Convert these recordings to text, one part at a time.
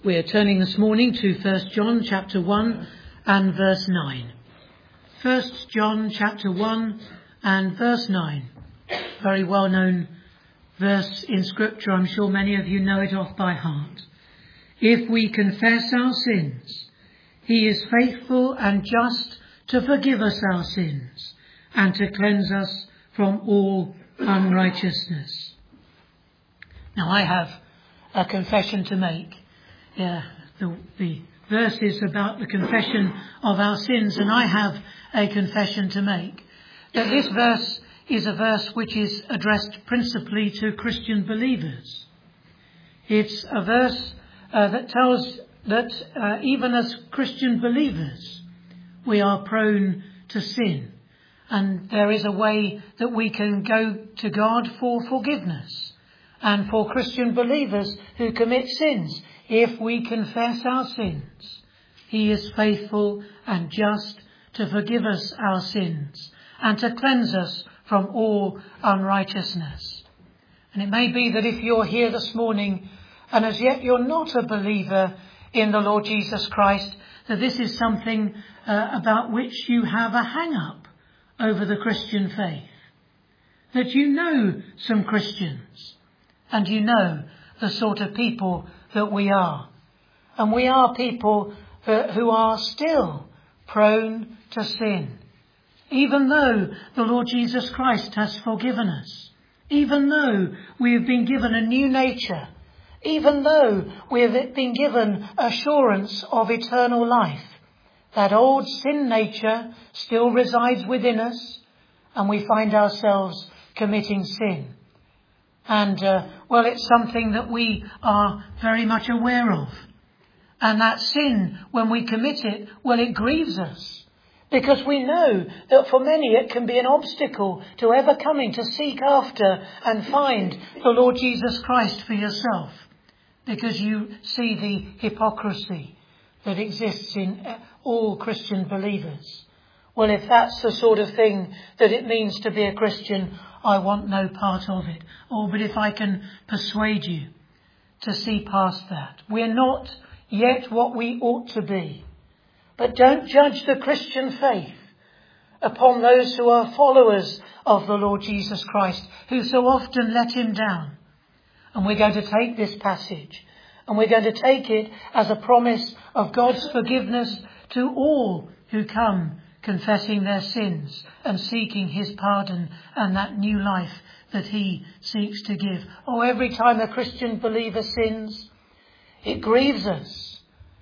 We're turning this morning to 1 John chapter 1 and verse 9. 1 John chapter 1 and verse 9. Very well known verse in Scripture. I'm sure many of you know it off by heart. If we confess our sins, he is faithful and just to forgive us our sins and to cleanse us from all unrighteousness. Now I have a confession to make. The verse is about the confession of our sins, and I have a confession to make. That this verse is a verse which is addressed principally to Christian believers. It's a verse that tells that even as Christian believers, we are prone to sin. And there is a way that we can go to God for forgiveness. And for Christian believers who commit sins, if we confess our sins, he is faithful and just to forgive us our sins and to cleanse us from all unrighteousness. And it may be that if you're here this morning and as yet you're not a believer in the Lord Jesus Christ, that this is something about which you have a hang-up over the Christian faith. That you know some Christians and you know the sort of people that we are. And we are people who are still prone to sin. Even though the Lord Jesus Christ has forgiven us. Even though we have been given a new nature. Even though we have been given assurance of eternal life. That old sin nature still resides within us. And we find ourselves committing sin. And, it's something that we are very much aware of. And that sin, when we commit it, it grieves us. Because we know that for many it can be an obstacle to ever coming to seek after and find the Lord Jesus Christ for yourself. Because you see the hypocrisy that exists in all Christian believers. Well, if that's the sort of thing that it means to be a Christian, I want no part of it. But if I can persuade you to see past that. We're not yet what we ought to be. But don't judge the Christian faith upon those who are followers of the Lord Jesus Christ, who so often let him down. And we're going to take this passage and we're going to take it as a promise of God's forgiveness to all who come confessing their sins and seeking his pardon and that new life that he seeks to give. Every time a Christian believer sins, it grieves us.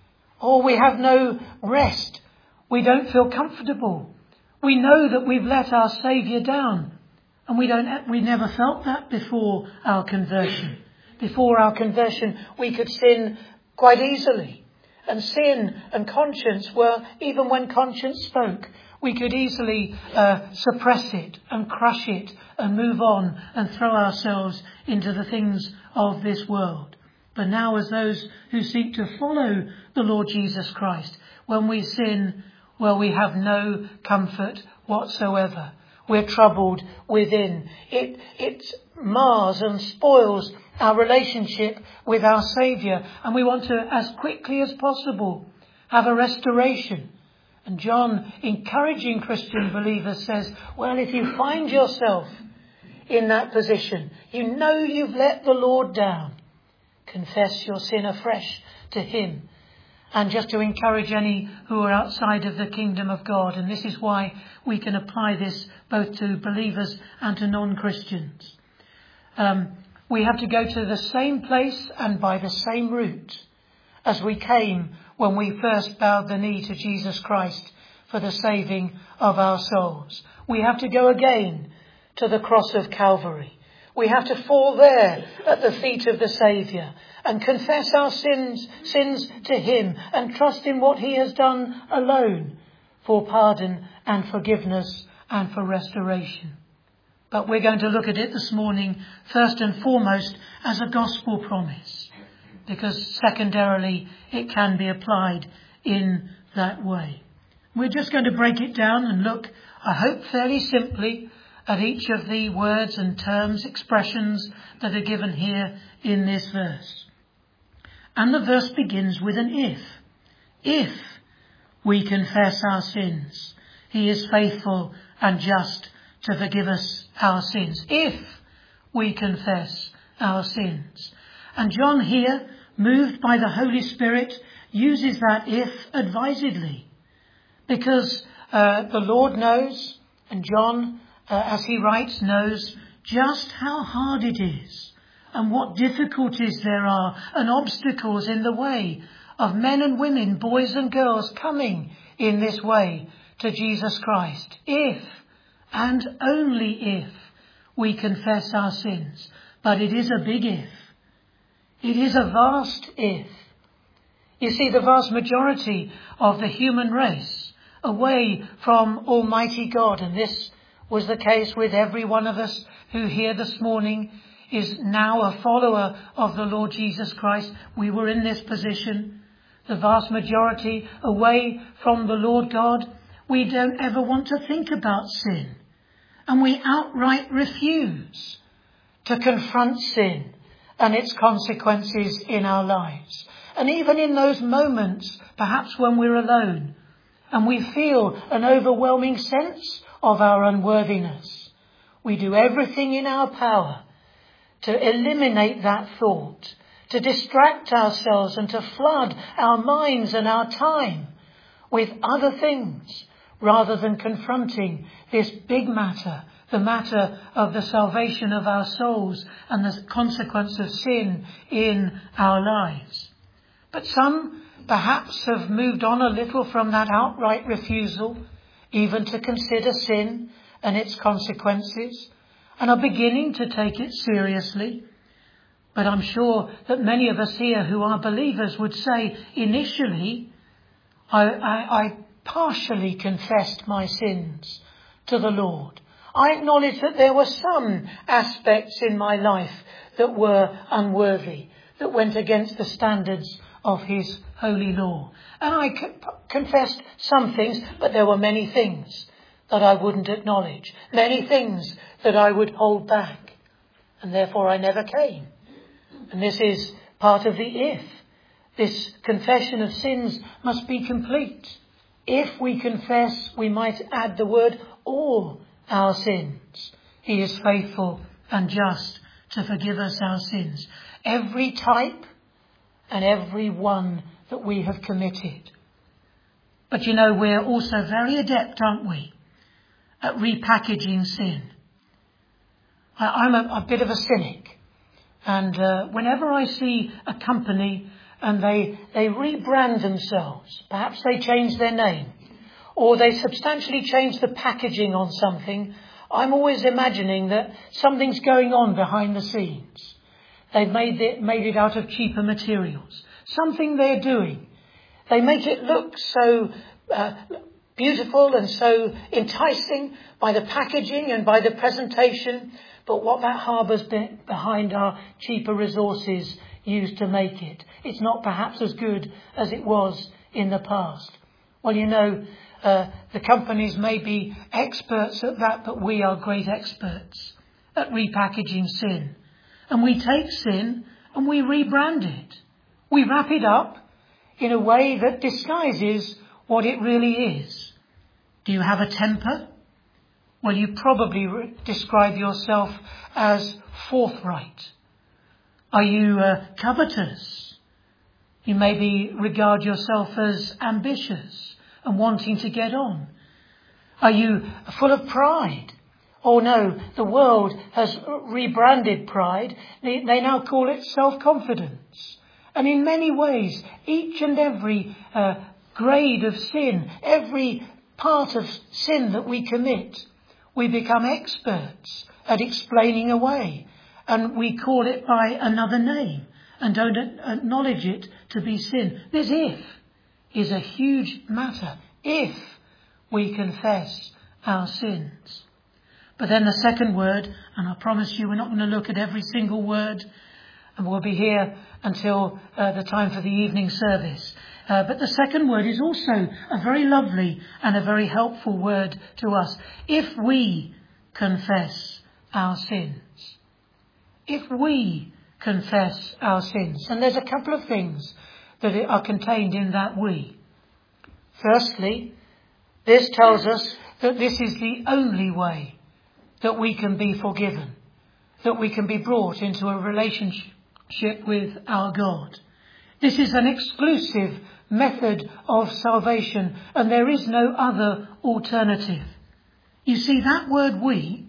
We have no rest. We don't feel comfortable. We know that we've let our Saviour down. And we never felt that before our conversion. Before our conversion, we could sin quite easily. And sin and conscience even when conscience spoke, we could easily suppress it and crush it and move on and throw ourselves into the things of this world. But now as those who seek to follow the Lord Jesus Christ, when we sin, we have no comfort whatsoever. We're troubled within. It mars and spoils our relationship with our Saviour. And we want to, as quickly as possible, have a restoration. And John, encouraging Christian believers, says, if you find yourself in that position, you know you've let the Lord down, confess your sin afresh to him. And just to encourage any who are outside of the kingdom of God. And this is why we can apply this both to believers and to non-Christians. We have to go to the same place and by the same route as we came when we first bowed the knee to Jesus Christ for the saving of our souls. We have to go again to the cross of Calvary. We have to fall there at the feet of the Saviour and confess our sins to him and trust in what he has done alone for pardon and forgiveness and for restoration. But we're going to look at it this morning first and foremost as a gospel promise, because secondarily it can be applied in that way. We're just going to break it down and look, I hope fairly simply, at each of the words and terms, expressions that are given here in this verse. And the verse begins with an if. If we confess our sins, he is faithful and just to forgive us our sins. If we confess our sins. And John here, moved by the Holy Spirit, uses that if advisedly. Because the Lord knows, and John, as he writes, knows just how hard it is and what difficulties there are and obstacles in the way of men and women, boys and girls coming in this way to Jesus Christ. If, and only if, we confess our sins. But it is a big if. It is a vast if. You see, the vast majority of the human race away from Almighty God, and this was the case with every one of us who here this morning is now a follower of the Lord Jesus Christ. We were in this position. The vast majority away from the Lord God. We don't ever want to think about sin. And we outright refuse to confront sin and its consequences in our lives. And even in those moments, perhaps when we're alone, and we feel an overwhelming sense of our unworthiness, we do everything in our power to eliminate that thought, to distract ourselves and to flood our minds and our time with other things rather than confronting this big matter, the matter of the salvation of our souls and the consequence of sin in our lives. But some perhaps have moved on a little from that outright refusal, even to consider sin and its consequences, and are beginning to take it seriously. But I'm sure that many of us here who are believers would say, initially, I partially confessed my sins to the Lord. I acknowledge that there were some aspects in my life that were unworthy, that went against the standards of his holy law. And I confessed some things, but there were many things that I wouldn't acknowledge, many things that I would hold back, and therefore I never came. And this is part of the if. This confession of sins must be complete. If we confess, we might add the word all our sins. He is faithful and just to forgive us our sins. Every type and every one that we have committed. But you know, we're also very adept, aren't we, at repackaging sin. I'm a bit of a cynic. And whenever I see a company and they rebrand themselves, perhaps they change their name, or they substantially change the packaging on something, I'm always imagining that something's going on behind the scenes. They've made it out of cheaper materials. Something they're doing. They make it look so beautiful and so enticing by the packaging and by the presentation. But what that harbours behind are cheaper resources used to make it. It's not perhaps as good as it was in the past. Well, you know, the companies may be experts at that, but we are great experts at repackaging sin. And we take sin and we rebrand it. We wrap it up in a way that disguises what it really is. Do you have a temper? Well, you probably describe yourself as forthright. Are you covetous? You maybe regard yourself as ambitious and wanting to get on. Are you full of pride? Oh no, the world has rebranded pride. They now call it self-confidence. And in many ways, each and every grade of sin, every part of sin that we commit, we become experts at explaining away. And we call it by another name and don't acknowledge it to be sin. This if is a huge matter. If we confess our sins. But then the second word, and I promise you we're not going to look at every single word, and we'll be here until the time for the evening service. But the second word is also a very lovely and a very helpful word to us. If we confess our sins. If we confess our sins. And there's a couple of things that are contained in that we. Firstly, this tells us that this is the only way that we can be forgiven, that we can be brought into a relationship with our God. This is an exclusive method of salvation, and there is no other alternative. You see, that word we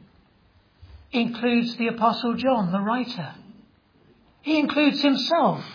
includes the Apostle John, the writer. He includes himself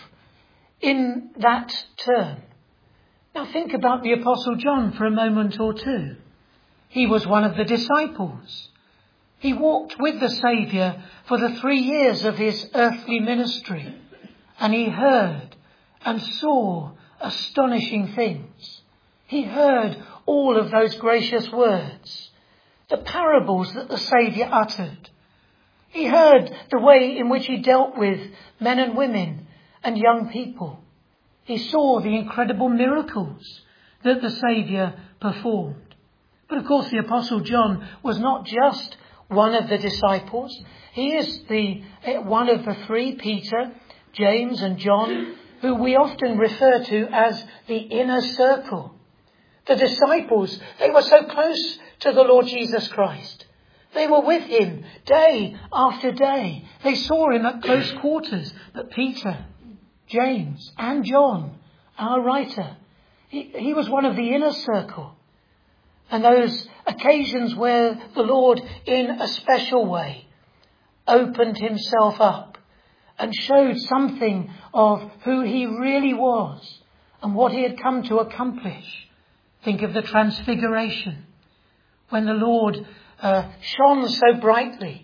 in that term. Now think about the Apostle John for a moment or two. He was one of the disciples. He walked with the Saviour for the 3 years of his earthly ministry, and he heard and saw astonishing things. He heard all of those gracious words, the parables that the Saviour uttered. He heard the way in which he dealt with men and women and young people. He saw the incredible miracles that the Saviour performed. But of course the Apostle John was not just one of the disciples. He is one of the three, Peter, James and John, who we often refer to as the inner circle. The disciples, they were so close to the Lord Jesus Christ. They were with him day after day. They saw him at close quarters. But Peter, James and John, our writer, he was one of the inner circle. And those occasions where the Lord, in a special way, opened himself up and showed something of who he really was and what he had come to accomplish. Think of the Transfiguration, when the Lord shone so brightly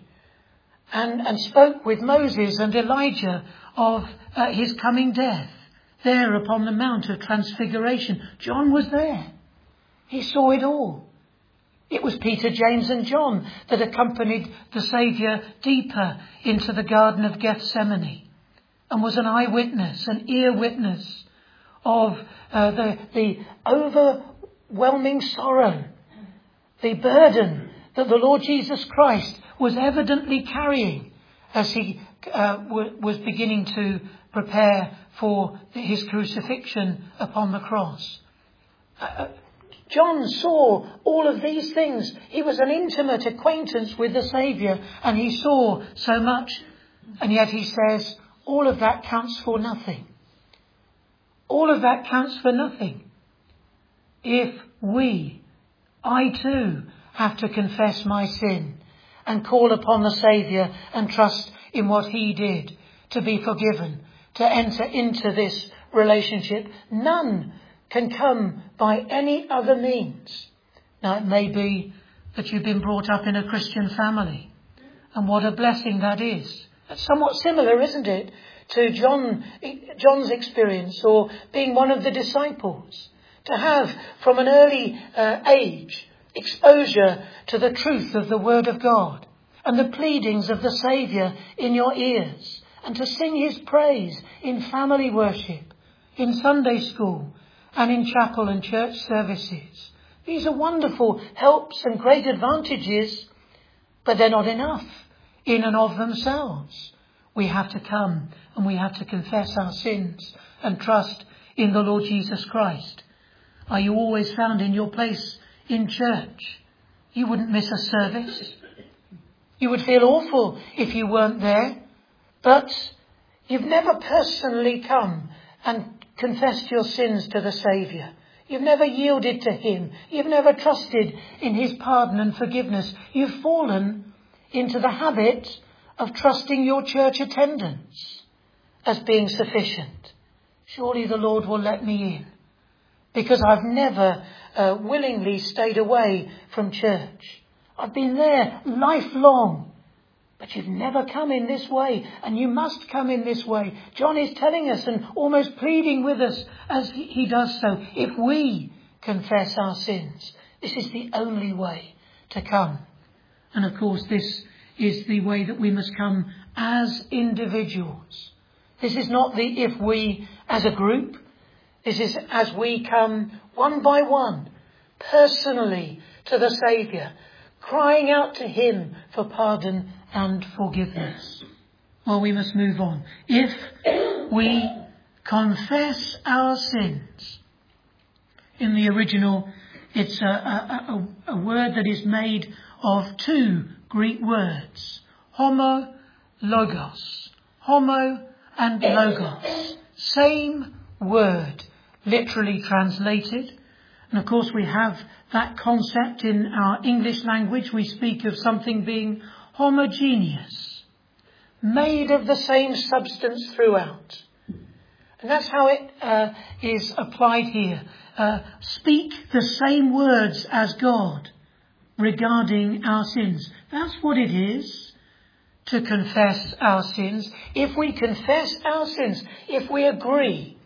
and spoke with Moses and Elijah of his coming death there upon the Mount of Transfiguration. John was there. He saw it all. It was Peter, James and John that accompanied the Saviour deeper into the Garden of Gethsemane and was an eyewitness, an ear witness of the overwhelming sorrow, the burden that the Lord Jesus Christ was evidently carrying as he was beginning to prepare for his crucifixion upon the cross. John saw all of these things. He was an intimate acquaintance with the Saviour, and he saw so much. And yet he says, all of that counts for nothing. All of that counts for nothing if I too, have to confess my sin and call upon the Saviour and trust in what he did to be forgiven, to enter into this relationship. None can come by any other means. Now it may be that you've been brought up in a Christian family, and what a blessing that is. That's somewhat similar, isn't it, to John's experience, or being one of the disciples, to have from an early age exposure to the truth of the Word of God and the pleadings of the Saviour in your ears, and to sing his praise in family worship, in Sunday school and in chapel and church services. These are wonderful helps and great advantages, but they're not enough in and of themselves. We have to come and we have to confess our sins and trust in the Lord Jesus Christ. Are you always found in your place in church? You wouldn't miss a service. You would feel awful if you weren't there. But you've never personally come and confessed your sins to the Saviour. You've never yielded to him. You've never trusted in his pardon and forgiveness. You've fallen into the habit of trusting your church attendance as being sufficient. Surely the Lord will let me in, because I've never willingly stayed away from church. I've been there lifelong. But you've never come in this way, and you must come in this way. John is telling us and almost pleading with us as he does so. If we confess our sins, this is the only way to come. And of course, this is the way that we must come as individuals. This is not the if we as a group. This is as we come one by one, personally to the Saviour, crying out to him for pardon and forgiveness. Well, we must move on. If we confess our sins. In the original, it's a word that is made of two Greek words. Homo, logos. Homo and logos. Same word, literally translated. And of course we have that concept in our English language. We speak of something being homogeneous, made of the same substance throughout. And that's how it is applied here. Speak the same words as God regarding our sins. That's what it is to confess our sins. If we confess our sins, if we agree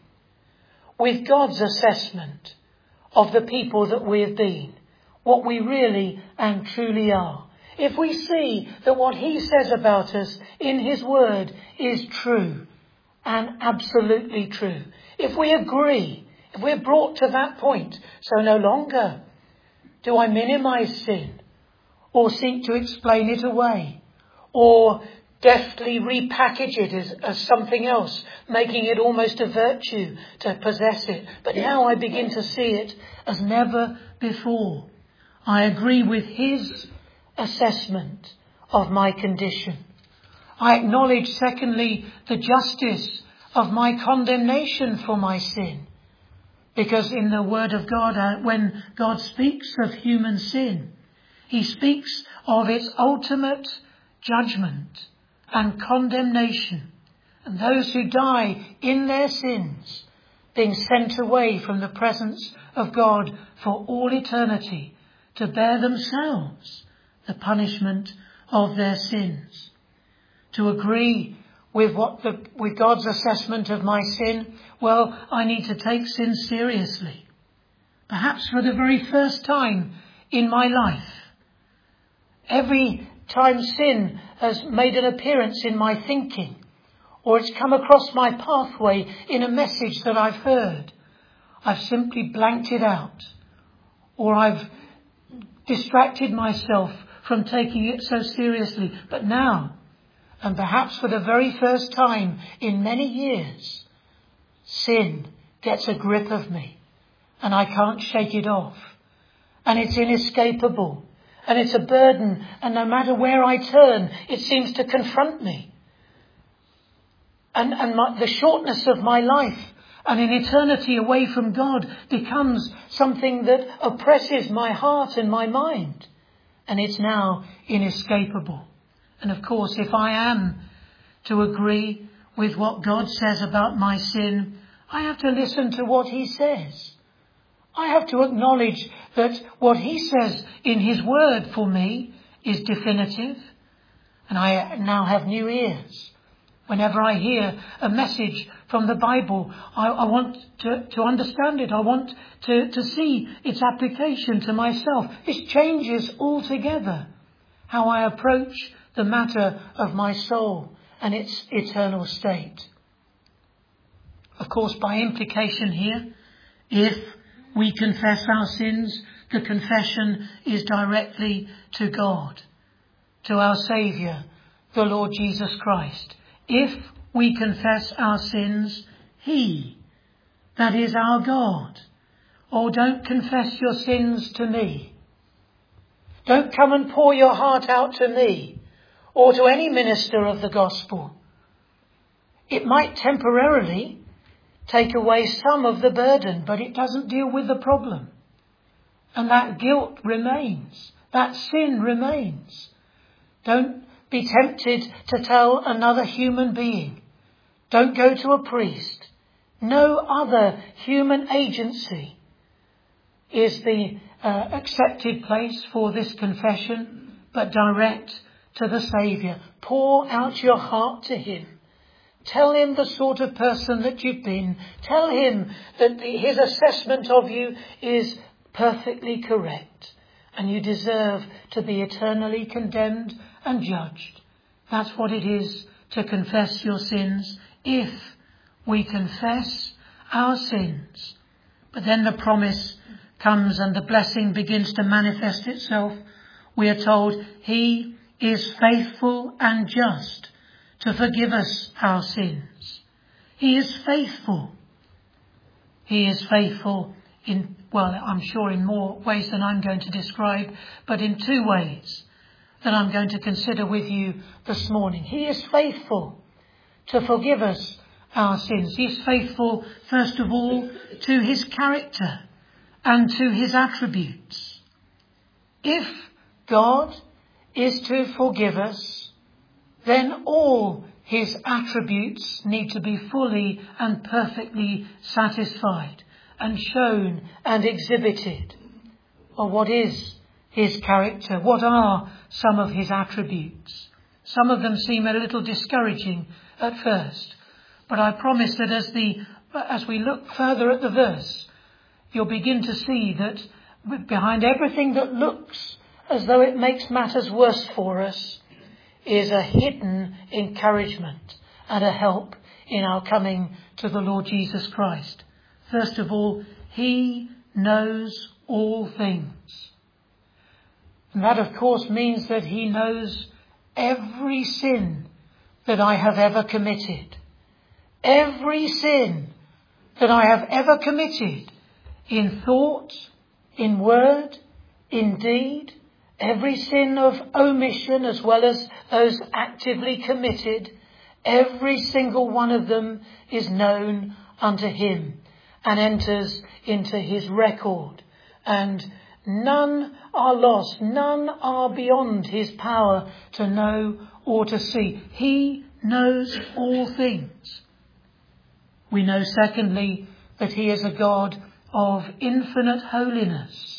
with God's assessment of the people that we have been, what we really and truly are, if we see that what he says about us in his word is true and absolutely true, if we agree, if we're brought to that point, so no longer do I minimize sin or seek to explain it away or deftly repackage it as something else, making it almost a virtue to possess it. But now I begin to see it as never before. I agree with his assessment of my condition. I acknowledge, secondly, the justice of my condemnation for my sin. Because in the Word of God, when God speaks of human sin, he speaks of its ultimate judgment and condemnation. And those who die in their sins being sent away from the presence of God for all eternity to bear themselves the punishment of their sins. To agree with with God's assessment of my sin, well, I need to take sin seriously. Perhaps for the very first time in my life. Every time sin has made an appearance in my thinking, or it's come across my pathway in a message that I've heard, I've simply blanked it out, or I've distracted myself from taking it so seriously. But now, and perhaps for the very first time in many years, sin gets a grip of me and I can't shake it off. And it's inescapable and it's a burden, and no matter where I turn, it seems to confront me. And the shortness of my life and an eternity away from God becomes something that oppresses my heart and my mind. And it's now inescapable. And of course, if I am to agree with what God says about my sin, I have to listen to what he says. I have to acknowledge that what he says in his word for me is definitive. And I now have new ears. Whenever I hear a message from the Bible, I want to understand it. I want to see its application to myself. This changes altogether how I approach the matter of my soul and its eternal state. Of course, by implication here, if we confess our sins, the confession is directly to God, to our Saviour, the Lord Jesus Christ. If we confess our sins, he, that is our God. Oh, don't confess your sins to me. Don't come and pour your heart out to me or to any minister of the gospel. It might temporarily take away some of the burden, but it doesn't deal with the problem. And that guilt remains. That sin remains. Don't be tempted to tell another human being. Don't go to a priest. No other human agency is the accepted place for this confession, but direct to the Saviour. Pour out your heart to him. Tell him the sort of person that you've been. Tell him that his assessment of you is perfectly correct and you deserve to be eternally condemned and judged. That's what it is to confess your sins, if we confess our sins. But then the promise comes and the blessing begins to manifest itself. We are told he is faithful and just to forgive us our sins. He is faithful. He is faithful in, well, I'm sure in more ways than I'm going to describe, but in two ways that I'm going to consider with you this morning. He is faithful to forgive us our sins. He is faithful, first of all, to his character and to his attributes. If God is to forgive us, then all his attributes need to be fully and perfectly satisfied and shown and exhibited. Well, what is his character? What are some of his attributes? Some of them seem a little discouraging at first, but I promise that as we look further at the verse, you'll begin to see that behind everything that looks as though it makes matters worse for us is a hidden encouragement and a help in our coming to the Lord Jesus Christ. First of all, he knows all things. And that, of course, means that he knows every sin that I have ever committed. Every sin that I have ever committed in thought, in word, in deed, every sin of omission as well as those actively committed, every single one of them is known unto him and enters into his record. And none are lost, none are beyond his power to know or to see. He knows all things. We know, secondly, that he is a God of infinite holiness.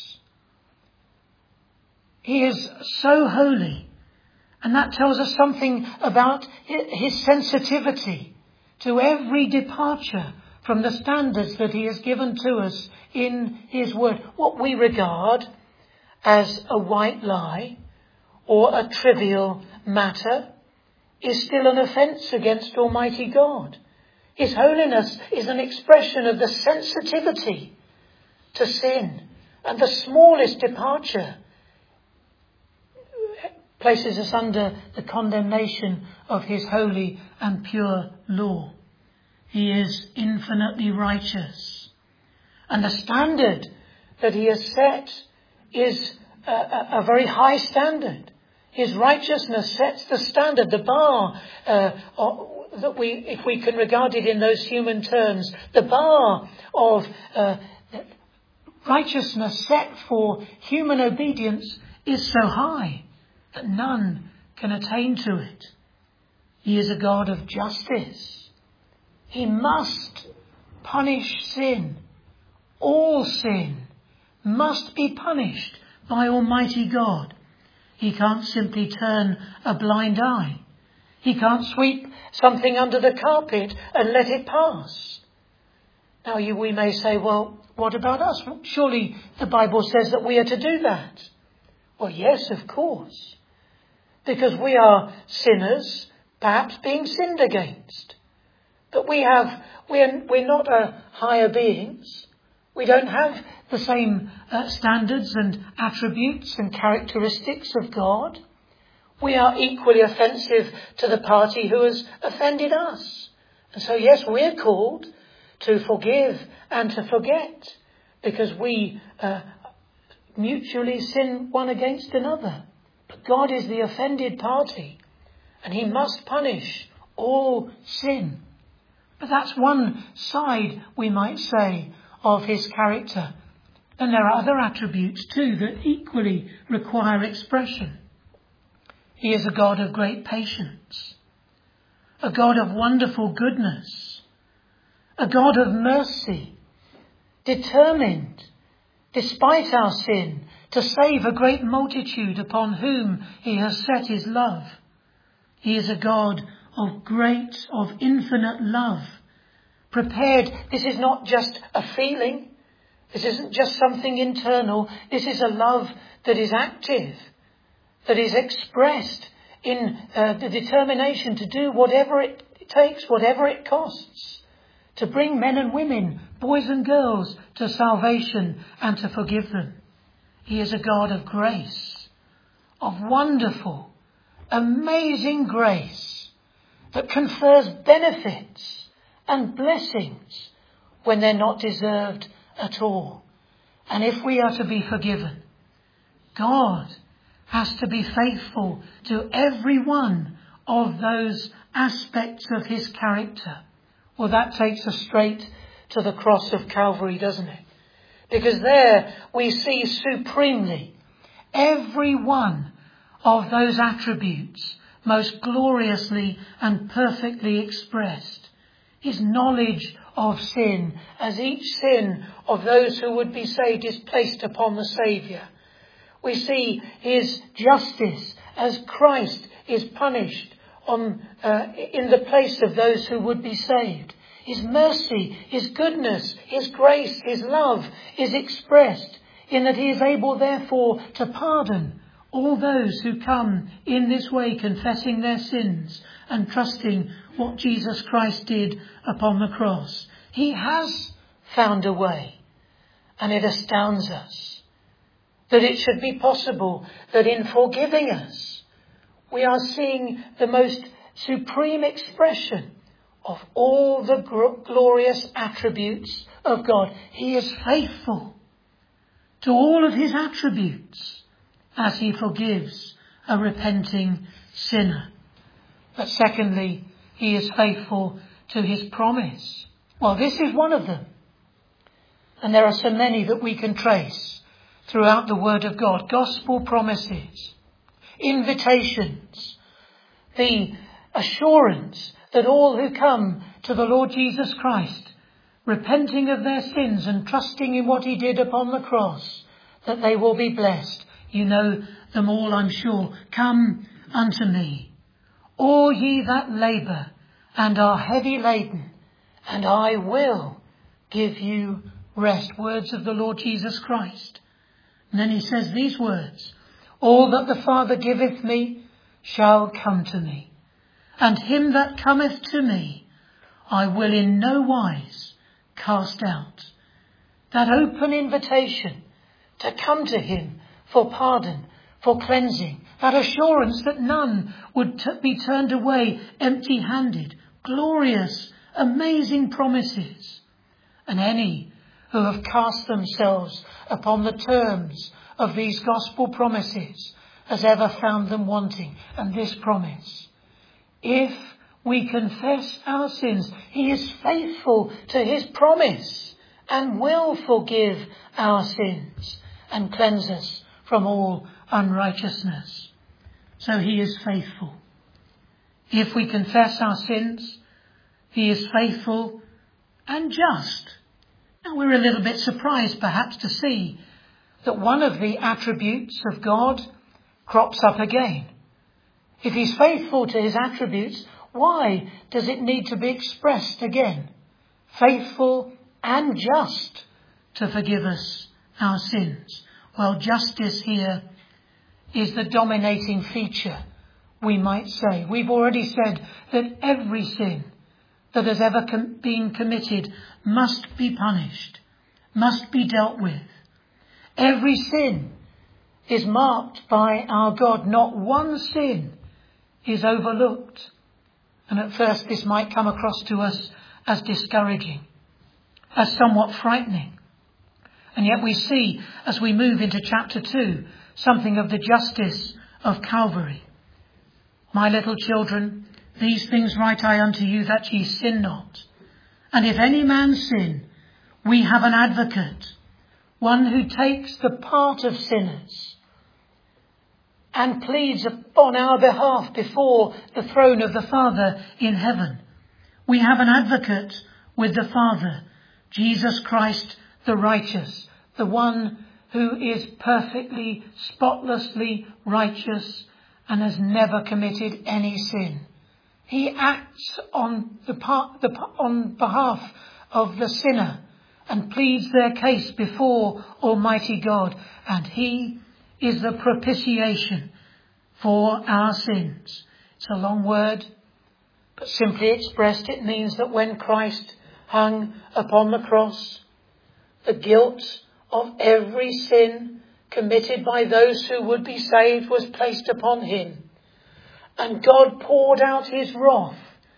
He is so holy, and that tells us something about his sensitivity to every departure from the standards that he has given to us in his word. What we regard as a white lie or a trivial matter is still an offence against Almighty God. His holiness is an expression of the sensitivity to sin, and the smallest departure places us under the condemnation of his holy and pure law. He is infinitely righteous. And the standard that he has set is a very high standard. His righteousness sets the standard, the bar, that if we can regard it in those human terms, the bar of righteousness set for human obedience is so high that none can attain to it. He is a God of justice. He must punish sin. All sin must be punished by Almighty God. He can't simply turn a blind eye. He can't sweep something under the carpet and let it pass. Now we may say, well, what about us? Surely the Bible says that we are to do that. Well, yes, of course. Because we are sinners, perhaps being sinned against. But we're not higher beings. We don't have the same standards and attributes and characteristics of God. We are equally offensive to the party who has offended us. And so, yes, we're called to forgive and to forget, because we mutually sin one against another. But God is the offended party, and he must punish all sin. But that's one side, we might say, of his character. And there are other attributes too that equally require expression. He is a God of great patience, a God of wonderful goodness, a God of mercy, determined, despite our sin, to save a great multitude upon whom he has set his love. He is a God of infinite love, prepared. This is not just a feeling. This isn't just something internal. This is a love that is active, that is expressed in the determination to do whatever it takes, whatever it costs, to bring men and women, boys and girls, to salvation and to forgive them. He is a God of grace, of wonderful, amazing grace, that confers benefits and blessings when they're not deserved at all. And if we are to be forgiven, God has to be faithful to every one of those aspects of his character. Well, that takes us straight to the cross of Calvary, doesn't it? Because there we see supremely every one of those attributes most gloriously and perfectly expressed. His knowledge of sin, as each sin of those who would be saved is placed upon the Saviour. We see his justice as Christ is punished in the place of those who would be saved. His mercy, his goodness, his grace, his love is expressed in that he is able therefore to pardon all those who come in this way, confessing their sins and trusting what Jesus Christ did upon the cross. He has found a way, and it astounds us that it should be possible that in forgiving us, we are seeing the most supreme expression of all the glorious attributes of God. He is faithful to all of his attributes as he forgives a repenting sinner. But secondly, he is faithful to his promise. Well, this is one of them. And there are so many that we can trace throughout the Word of God. Gospel promises, invitations, the assurance that all who come to the Lord Jesus Christ, repenting of their sins and trusting in what he did upon the cross, that they will be blessed. You know them all, I'm sure. Come unto me, all ye that labour and are heavy laden, and I will give you rest. Words of the Lord Jesus Christ. And then he says these words, all that the Father giveth me shall come to me, and him that cometh to me I will in no wise cast out. That open invitation to come to him for pardon, for cleansing, that assurance that none would be turned away empty-handed. Glorious, amazing promises. And any who have cast themselves upon the terms of these gospel promises has ever found them wanting. And this promise, if we confess our sins, he is faithful to his promise and will forgive our sins and cleanse us from all unrighteousness. So he is faithful. If we confess our sins, he is faithful and just. Now we're a little bit surprised perhaps to see that one of the attributes of God crops up again. If he's faithful to his attributes, why does it need to be expressed again? Faithful and just to forgive us our sins. Well, justice here is the dominating feature, we might say. We've already said that every sin that has ever been committed must be punished, must be dealt with. Every sin is marked by our God. Not one sin is overlooked. And at first this might come across to us as discouraging, as somewhat frightening. And yet we see, as we move into chapter 2, something of the justice of Calvary. My little children, these things write I unto you, that ye sin not. And if any man sin, we have an advocate, one who takes the part of sinners and pleads on our behalf before the throne of the Father in heaven. We have an advocate with the Father, Jesus Christ the righteous, the one who is perfectly, spotlessly righteous and has never committed any sin. He acts on behalf of the sinner and pleads their case before Almighty God. And he is the propitiation for our sins. It's a long word, but simply expressed, it means that when Christ hung upon the cross, the guilt of every sin committed by those who would be saved was placed upon him. And God poured out his wrath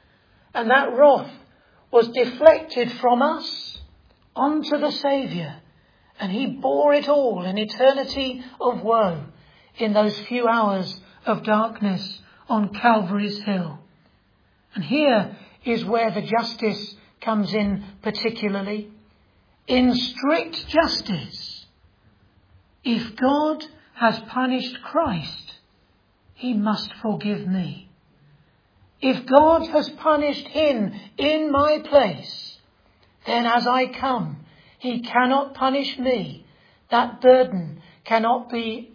And that wrath was deflected from us onto the Saviour. And he bore it all, an eternity of woe, in those few hours of darkness on Calvary's hill. And here is where the justice comes in particularly. In strict justice, if God has punished Christ, he must forgive me. If God has punished him in my place, then as I come, he cannot punish me. That burden cannot be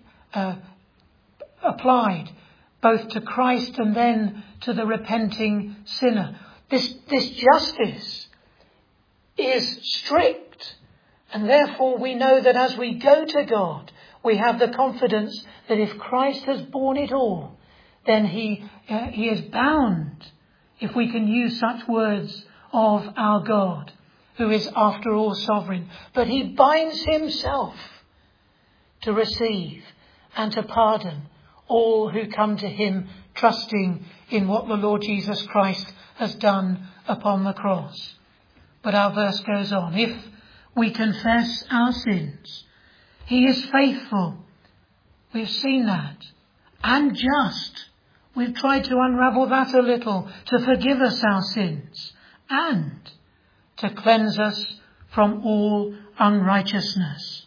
applied both to Christ and then to the repenting sinner. This justice is strict, and therefore we know that as we go to God, we have the confidence that if Christ has borne it all, then he is bound, if we can use such words of our God, who is after all sovereign. But he binds himself to receive and to pardon all who come to him, trusting in what the Lord Jesus Christ has done upon the cross. But our verse goes on. If we confess our sins, he is faithful. We've seen that. And just. We've tried to unravel that a little, to forgive us our sins and to cleanse us from all unrighteousness.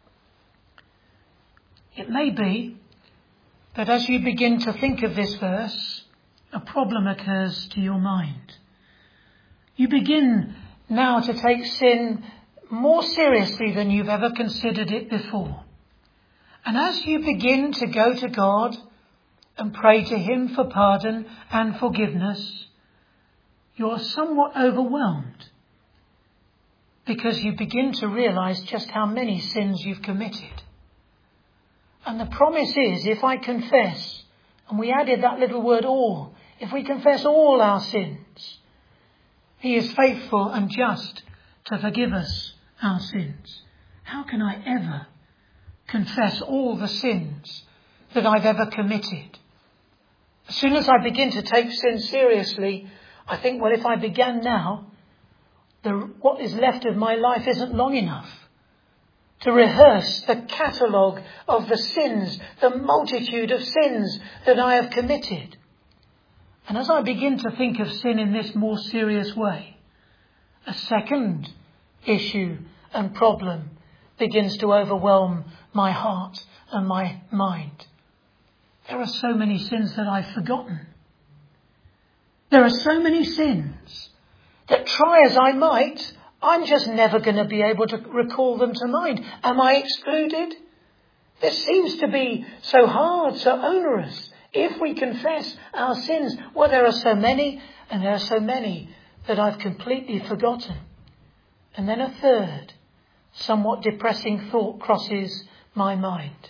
It may be that as you begin to think of this verse, a problem occurs to your mind. You begin now to take sin more seriously than you've ever considered it before. And as you begin to go to God and pray to him for pardon and forgiveness, you're somewhat overwhelmed because you begin to realize just how many sins you've committed. And the promise is, if I confess, and we added that little word all, if we confess all our sins, he is faithful and just to forgive us our sins. How can I ever confess all the sins that I've ever committed? As soon as I begin to take sin seriously, I think, well, if I began now, what is left of my life isn't long enough to rehearse the catalogue of the sins, the multitude of sins that I have committed. And as I begin to think of sin in this more serious way, a second issue and problem begins to overwhelm my heart and my mind. There are so many sins that I've forgotten. There are so many sins that, try as I might, I'm just never going to be able to recall them to mind. Am I excluded? This seems to be so hard, so onerous. If we confess our sins, well, there are so many, and there are so many that I've completely forgotten. And then a third, somewhat depressing thought crosses my mind.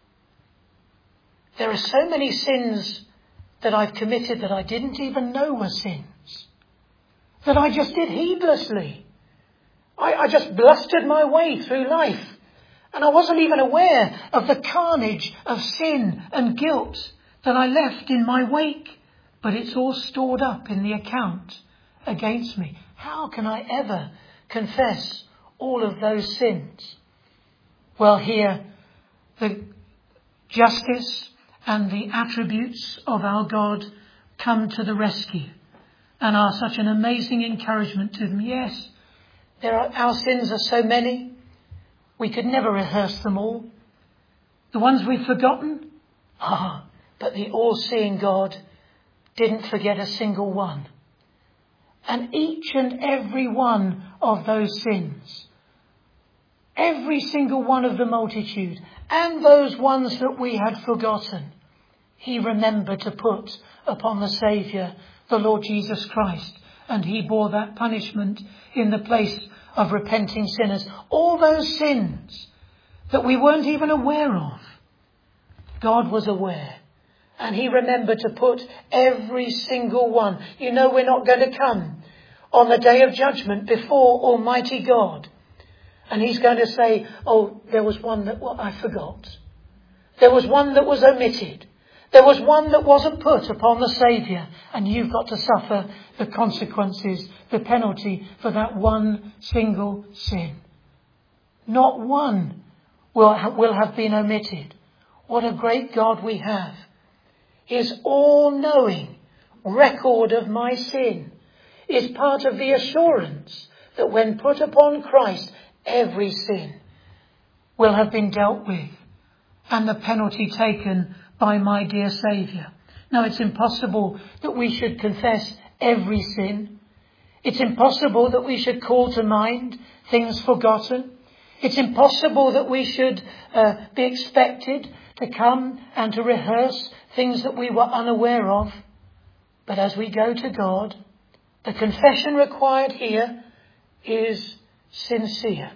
There are so many sins that I've committed that I didn't even know were sins, that I just did heedlessly. I just blustered my way through life, and I wasn't even aware of the carnage of sin and guilt that I left in my wake, but it's all stored up in the account against me. How can I ever confess all of those sins? Well, here the justice and the attributes of our God come to the rescue and are such an amazing encouragement to them. Yes, our sins are so many, we could never rehearse them all. The ones we've forgotten, but the all-seeing God didn't forget a single one. And each and every one of those sins, every single one of the multitude, and those ones that we had forgotten, he remembered to put upon the Saviour, the Lord Jesus Christ. And he bore that punishment in the place of repenting sinners. All those sins that we weren't even aware of, God was aware. And he remembered to put every single one. You know, we're not going to come on the day of judgment before Almighty God, and he's going to say, oh, there was one that I forgot. There was one that was omitted. There was one that wasn't put upon the Saviour, and you've got to suffer the consequences, the penalty for that one single sin. Not one will have been omitted. What a great God we have. His all-knowing record of my sin is part of the assurance that when put upon Christ, every sin will have been dealt with and the penalty taken by my dear Saviour. Now, it's impossible that we should confess every sin. It's impossible that we should call to mind things forgotten. It's impossible that we should be expected to come and to rehearse things that we were unaware of. But as we go to God, the confession required here is sincere,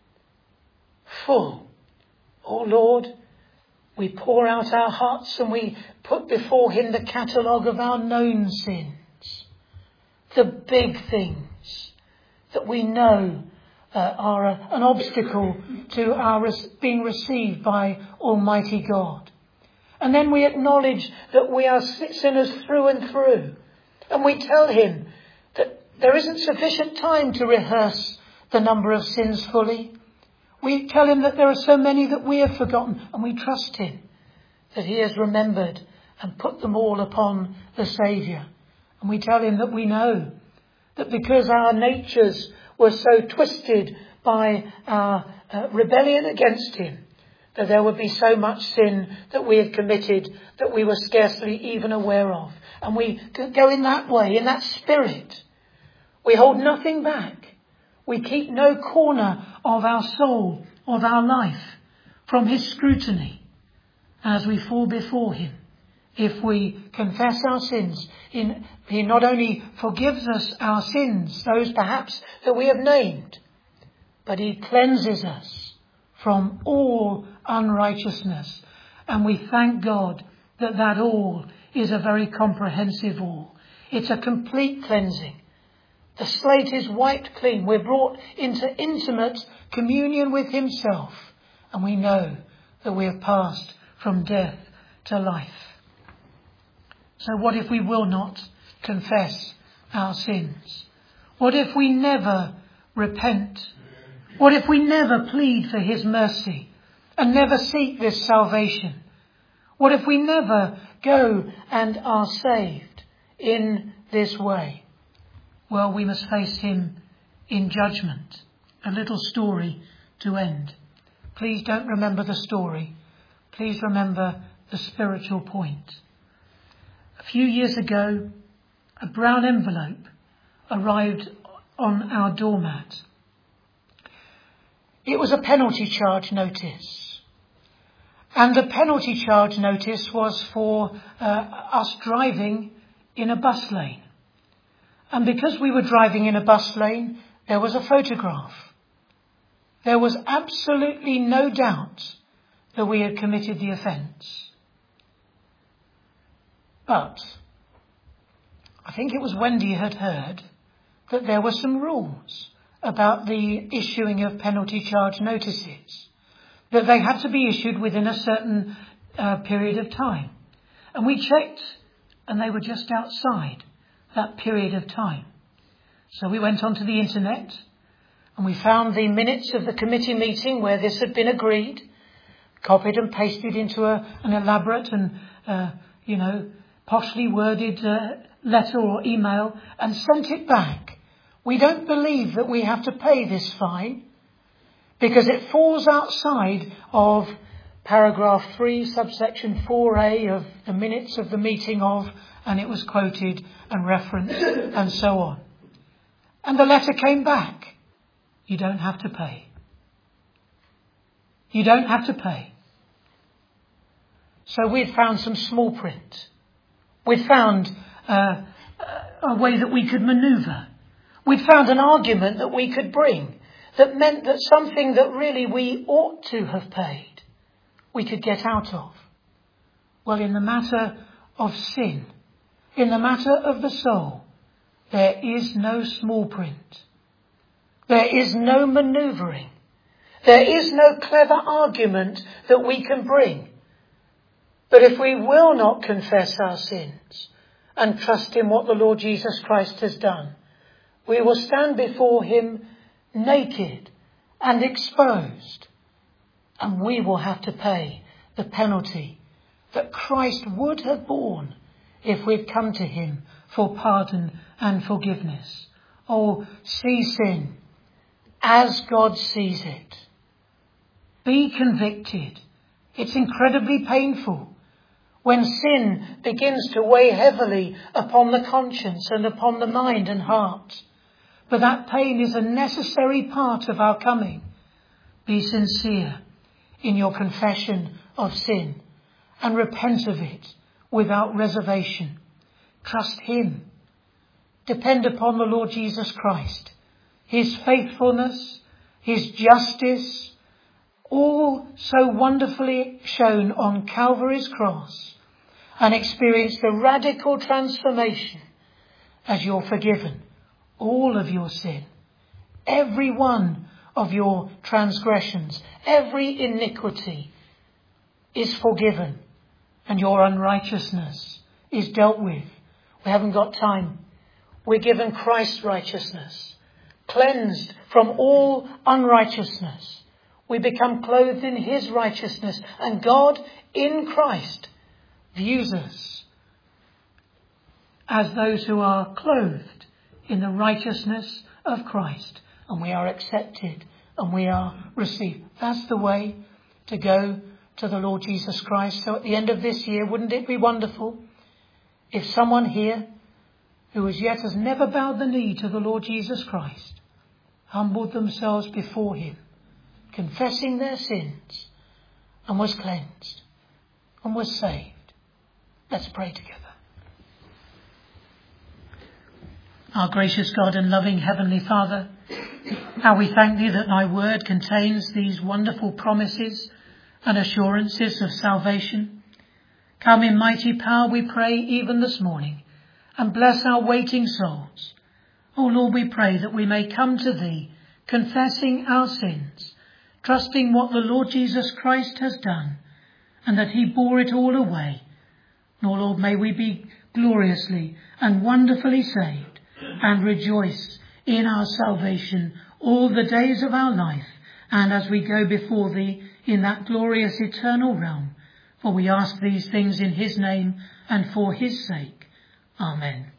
full. Oh Lord, we pour out our hearts and we put before him the catalogue of our known sins, the big things that we know are an obstacle to our being received by Almighty God. And then we acknowledge that we are sinners through and through. And we tell him that there isn't sufficient time to rehearse the number of sins fully. We tell him that there are so many that we have forgotten, and we trust him that he has remembered and put them all upon the Saviour. And we tell him that we know that because our natures were so twisted by our rebellion against him, that there would be so much sin that we had committed that we were scarcely even aware of. And we go in that way, in that spirit. We hold nothing back. We keep no corner of our soul, of our life, from his scrutiny as we fall before him. If we confess our sins, he not only forgives us our sins, those perhaps that we have named, but he cleanses us from all unrighteousness. And we thank God that that all is a very comprehensive all. It's a complete cleansing. The slate is wiped clean. We're brought into intimate communion with himself. And we know that we have passed from death to life. So what if we will not confess our sins? What if we never repent? What if we never plead for his mercy and never seek this salvation? What if we never go and are saved in this way? Well, we must face him in judgment. A little story to end. Please don't remember the story. Please remember the spiritual point. A few years ago, a brown envelope arrived on our doormat. It was a penalty charge notice. And the penalty charge notice was for us driving in a bus lane. And because we were driving in a bus lane, there was a photograph. There was absolutely no doubt that we had committed the offence. But I think it was Wendy had heard that there were some rules about the issuing of penalty charge notices, that they had to be issued within a certain period of time. And we checked, and they were just outside that period of time. So we went onto the internet, and we found the minutes of the committee meeting where this had been agreed, copied and pasted into an elaborate and, poshly worded letter or email, and sent it back. We don't believe that we have to pay this fine because it falls outside of paragraph 3, subsection 4A of the minutes of the meeting of, and it was quoted and referenced and so on. And the letter came back. You don't have to pay. You don't have to pay. So we'd found some small print. We'd found a way that we could manoeuvre. We'd found an argument that we could bring that meant that something that really we ought to have paid, we could get out of. Well, in the matter of sin, in the matter of the soul, there is no small print. There is no manoeuvring. There is no clever argument that we can bring. But if we will not confess our sins and trust in what the Lord Jesus Christ has done, we will stand before him naked and exposed, and we will have to pay the penalty that Christ would have borne if we'd come to him for pardon and forgiveness. Oh, see sin as God sees it. Be convicted. It's incredibly painful when sin begins to weigh heavily upon the conscience and upon the mind and heart. But that pain is a necessary part of our coming. Be sincere in your confession of sin and repent of it without reservation. Trust him. Depend upon the Lord Jesus Christ, his faithfulness, his justice, all so wonderfully shown on Calvary's cross, and experience the radical transformation as you're forgiven all of your sin, every one of your transgressions, every iniquity is forgiven, and your unrighteousness is dealt with. We haven't got time. We're given Christ's righteousness, cleansed from all unrighteousness. We become clothed in his righteousness, and God in Christ views us as those who are clothed in the righteousness of Christ, and we are accepted and we are received. That's the way to go to the Lord Jesus Christ. So at the end of this year, wouldn't it be wonderful if someone here who as yet has never bowed the knee to the Lord Jesus Christ humbled themselves before him, confessing their sins, and was cleansed and was saved. Let's pray together. Our gracious God and loving Heavenly Father, how we thank thee that thy word contains these wonderful promises and assurances of salvation. Come in mighty power, we pray, even this morning, and bless our waiting souls. O Lord, we pray that we may come to thee, confessing our sins, trusting what the Lord Jesus Christ has done, and that he bore it all away. O Lord, may we be gloriously and wonderfully saved, and rejoice in our salvation all the days of our life, and as we go before thee in that glorious eternal realm. For we ask these things in his name and for his sake. Amen.